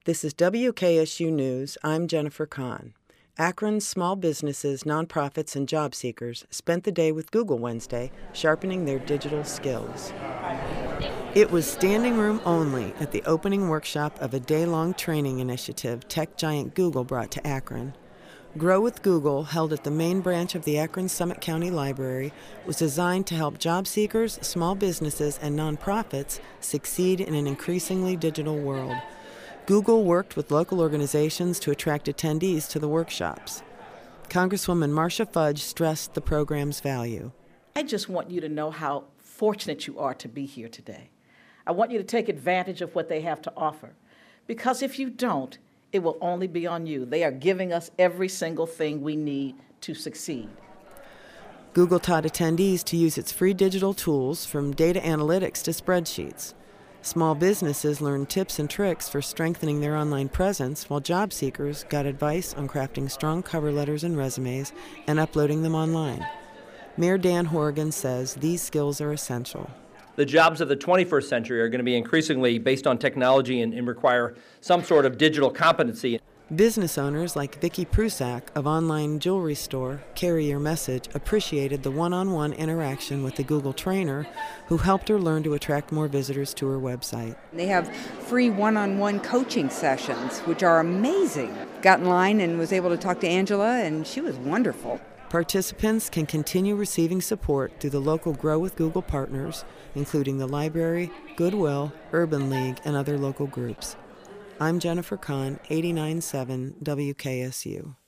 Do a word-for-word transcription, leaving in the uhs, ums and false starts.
This is W K S U News. I'm Jennifer Kahn. Akron's small businesses, nonprofits, and job seekers spent the day with Google Wednesday, sharpening their digital skills. It was standing room only at the opening workshop of a day-long training initiative tech giant Google brought to Akron. Grow with Google, held at the main branch of the Akron Summit County Library, was designed to help job seekers, small businesses, and nonprofits succeed in an increasingly digital world. Google worked with local organizations to attract attendees to the workshops. Congresswoman Marcia Fudge stressed the program's value. I just want you to know how fortunate you are to be here today. I want you to take advantage of what they have to offer, because if you don't, it will only be on you. They are giving us every single thing we need to succeed. Google taught attendees to use its free digital tools, from data analytics to spreadsheets. Small businesses learned tips and tricks for strengthening their online presence, while job seekers got advice on crafting strong cover letters and resumes and uploading them online. Mayor Dan Horrigan says these skills are essential. The jobs of the twenty-first century are going to be increasingly based on technology and, and require some sort of digital competency. Business owners like Vicki Prusak of online jewelry store Carry Your Message appreciated the one-on-one interaction with the Google trainer who helped her learn to attract more visitors to her website. They have free one-on-one coaching sessions, which are amazing. Got in line and was able to talk to Angela, and she was wonderful. Participants can continue receiving support through the local Grow with Google partners, including the library, Goodwill, Urban League, and other local groups. I'm Jennifer Kahn, eighty-nine point seven W K S U.